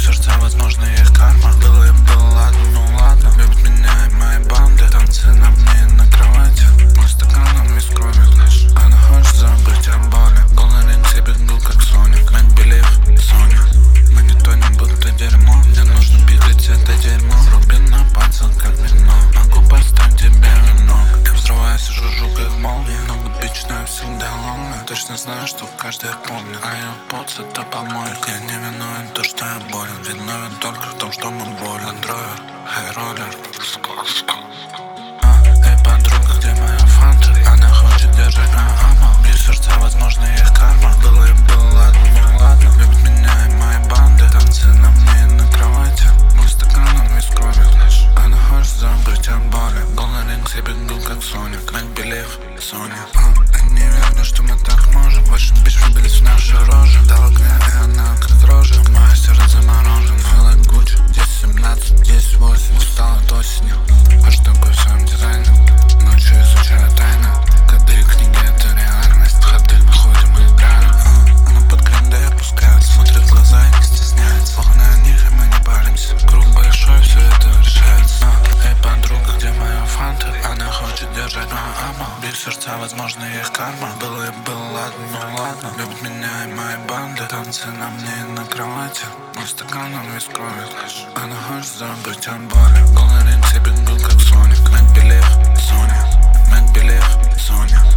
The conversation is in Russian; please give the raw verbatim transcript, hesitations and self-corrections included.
сердца, возможно, их карма. Было и было, ладно, ну ладно. Любит меня и мои банды. Танцы на мне и на кровати. Мой стакан, он весь кровью лишь. Она хочет забыть о боли. Голый ринг, я бегу как Соник. Make believe, Соня. Мы не тонем, будто дерьмо. Мне нужно пикать это дерьмо. Рубин на пальцах, как вино. Могу поставить тебе вино. Я взрываюсь и жужжу, как молния. Много бич, но я всегда ломаю. Точно знаю, что каждый помнит. А я поц, это помойка. Я не виновен, то, что я болен. Виновен только в том, что мы болен. Андроид, хай-роллер. Эй, подруга, где моя фанта? Она хочет держать на ама. Бью сердца, возможно, их карма. Было и было, ладно, ну ладно. Любит меня и мои банды. Танцы на мне и на кровати. Мой стакан, он весь кровью лишь. Она хочет забыть о боли. Голый ринг, я бегу как Соник. Make believe, Соня. Я не верю, что мы так можем. Больше бич влюбились в наши рожи. До огня, и она как дрожжи. Мое сердце заморожено. Feel like Gucci. десять семнадцать, десять восемь. Устал от осени. А что такое в своем дизайне? Ночью изучаю тайны. Коды и книги, это реальность. Ходы выходим и играем. Она под гринды опускает. Смотрит в глаза и не стесняется. Ох, на них, и мы не паримся. Круг большой, все это решается. Эй, подруга, где моя фанта? Она хочет держать на ама. Бью сердца, возможно, их карма. Было и было, ладно, ну ладно. Любит меня и мои банды. Танцы на мне и на кровати. Мой стакан, он весь кровью лишь. Она хочет забыть о боли. Голый ринг, я бегу как Соник. Make believe, Соня. Make believe, Соня.